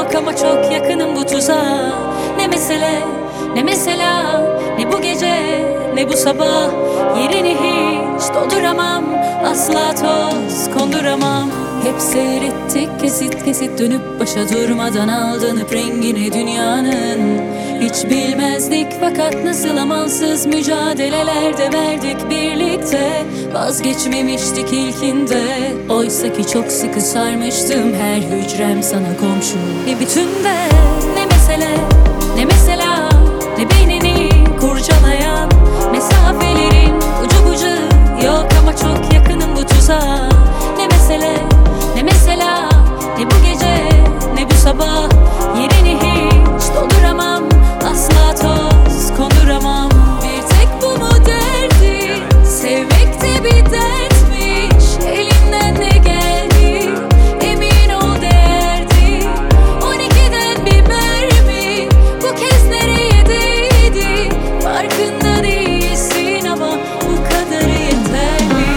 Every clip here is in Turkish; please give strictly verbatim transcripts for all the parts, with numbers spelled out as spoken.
yok ama çok yakınım bu tuzağa. Ne mesele, ne mesela, ne bu gece, ne bu sabah. Yerini hiç dolduramam, asla toz konduramam. Hep seyrettik kesit kesit, dönüp başa durmadan aldanıp rengine dünyanın. Hiç bilmezdik fakat nasıl amansız mücadelelerde verdik birlikte. Vazgeçmemiştik ilkinde, oysa ki çok sıkı sarmıştım her hücrem sana komşu. Bir bütünde ne mesele, ne mesela, ne beynini kurcalayan mesafelerin ucu bucu yok ama çok yakınım bu tuzağa. Ne mesele, ne mesela, ne bu gece, ne bu sabah. Yerini hiç dolduramam, asla toz konduramam. Bir tek bu mu derdi, sevmek de bir dertmiş. Elinden ne geldi, emin ol değerdi. On ikiden bir mermi, bu kez nereye değdi? Farkında değilsin ama bu kadarı yeterli.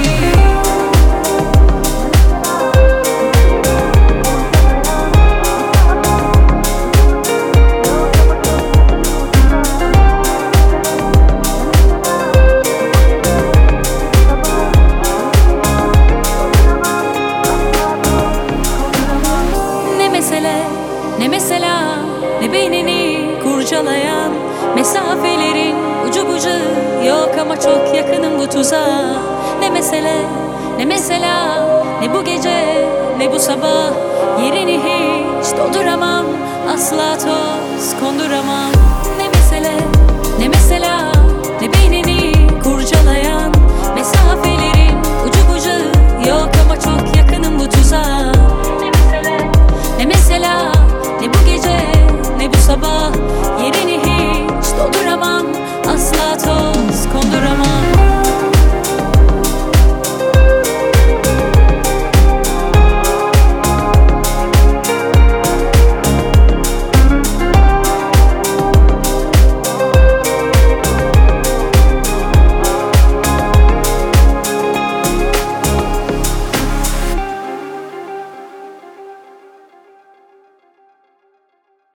Ne mesela, ne beynini kurcalayan mesafelerin ucu bucu yok ama çok yakınım bu tuzağa. Ne mesele, ne mesela, ne bu gece, ne bu sabah. Yerini hiç dolduramam, asla toz konduramam. Ne mesele, ne mesela,